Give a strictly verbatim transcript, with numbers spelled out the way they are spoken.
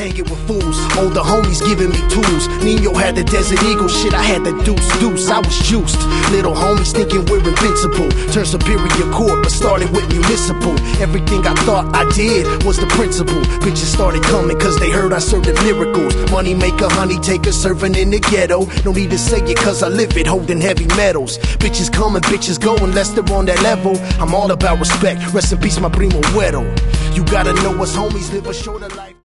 hanging with fools. Older homies giving me tools. Nino had the Desert Eagle, shit, I had the Deuce Deuce. I was juiced. Little homies thinking we're invincible. Turned Superior Court, but started with municipal. Everything I thought I did was the principle. Bitches started coming cause they heard I served the miracles. Money maker, honey taker, serving in the ghetto. No need to say it cause I live it, holding heavy metals. Bitches coming, bitches going, unless they're on that level. I'm all about respect. Rest in peace, my primo Güero. You gotta know us homies live a shorter life.